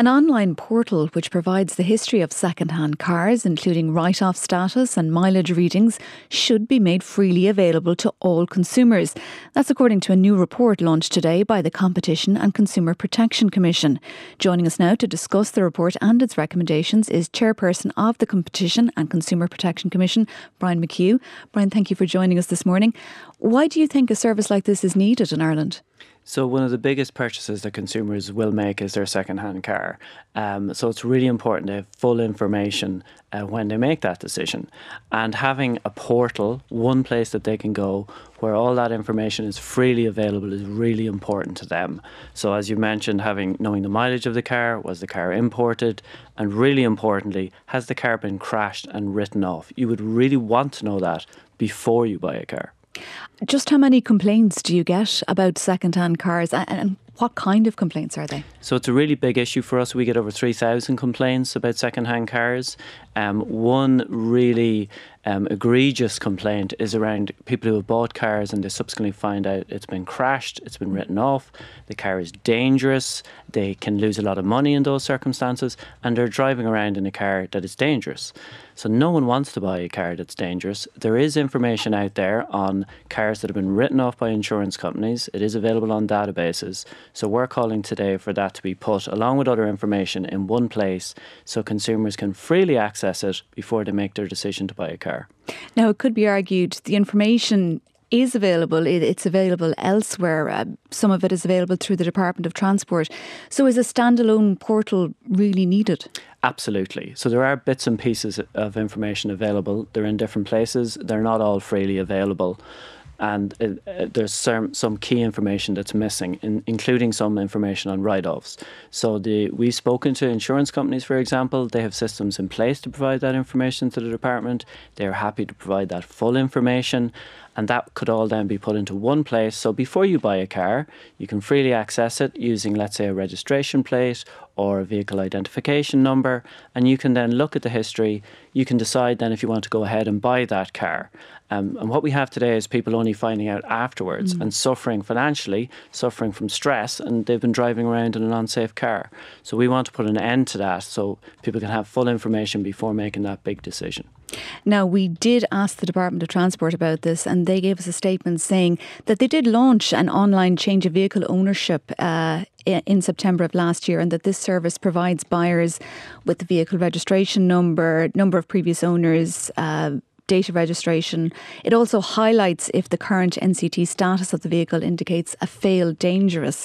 An online portal which provides the history of second-hand cars, including write-off status and mileage readings, should be made freely available to all consumers. That's according to a new report launched today by the Competition and Consumer Protection Commission. Joining us now to discuss the report and its recommendations is Chairperson of the Competition and Consumer Protection Commission, Brian McHugh. Brian, thank you for joining us this morning. Why do you think a service like this is needed in Ireland? So one of the biggest purchases that consumers will make is their second-hand car. So it's really important to have full information when they make that decision. And having a portal, one place that they can go where all that information is freely available is really important to them. So as you mentioned, knowing the mileage of the car, was the car imported, and really importantly, has the car been crashed and written off? You would really want to know that before you buy a car. Just how many complaints do you get about second-hand cars and what kind of complaints are they? So it's a really big issue for us. We get over 3,000 complaints about second-hand cars. One really egregious complaint is around people who have bought cars and they subsequently find out it's been crashed, it's been written off, the car is dangerous, they can lose a lot of money in those circumstances, and they're driving around in a car that is dangerous. So no one wants to buy a car that's dangerous. There is information out there on cars that have been written off by insurance companies. It is available on databases. So we're calling today for that to be put, along with other information, in one place so consumers can freely access it before they make their decision to buy a car. Now, it could be argued the information is available. It's available elsewhere. Some of it is available through the Department of Transport. So is a standalone portal really needed? Absolutely. So there are bits and pieces of information available. They're in different places. They're not all freely available. And there's some key information that's missing, including some information on write-offs. So we've spoken to insurance companies, for example. They have systems in place to provide that information to the department. They're happy to provide that full information, and that could all then be put into one place. So before you buy a car, you can freely access it using, let's say, a registration plate or a vehicle identification number, and you can then look at the history. You can decide then if you want to go ahead and buy that car. And what we have today is people only finding out afterwards and suffering financially, suffering from stress, and they've been driving around in an unsafe car. So we want to put an end to that so people can have full information before making that big decision. Now, we did ask the Department of Transport about this, and they gave us a statement saying that they did launch an online change of vehicle ownership in September of last year, and that this service provides buyers with the vehicle registration number of previous owners, date of registration. It also highlights if the current NCT status of the vehicle indicates a failed dangerous.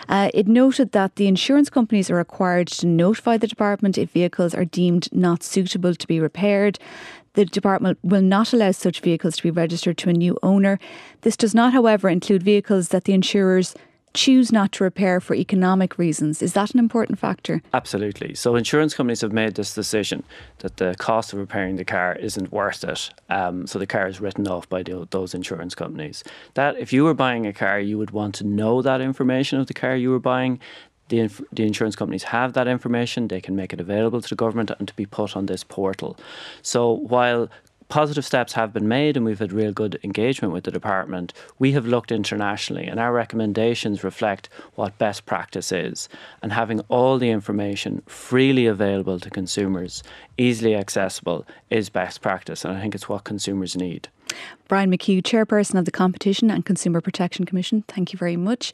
It noted that the insurance companies are required to notify the department if vehicles are deemed not suitable to be repaired. The department will not allow such vehicles to be registered to a new owner. This does not, however, include vehicles that the insurers choose not to repair for economic reasons. Is that an important factor? Absolutely. So insurance companies have made this decision that the cost of repairing the car isn't worth it. So the car is written off by those insurance companies. That if you were buying a car, you would want to know that information of the car you were buying. The insurance companies have that information. They can make it available to the government and to be put on this portal. So while positive steps have been made and we've had real good engagement with the department, we have looked internationally and our recommendations reflect what best practice is, and having all the information freely available to consumers, easily accessible, is best practice, and I think it's what consumers need. Brian McHugh, Chairperson of the Competition and Consumer Protection Commission, thank you very much.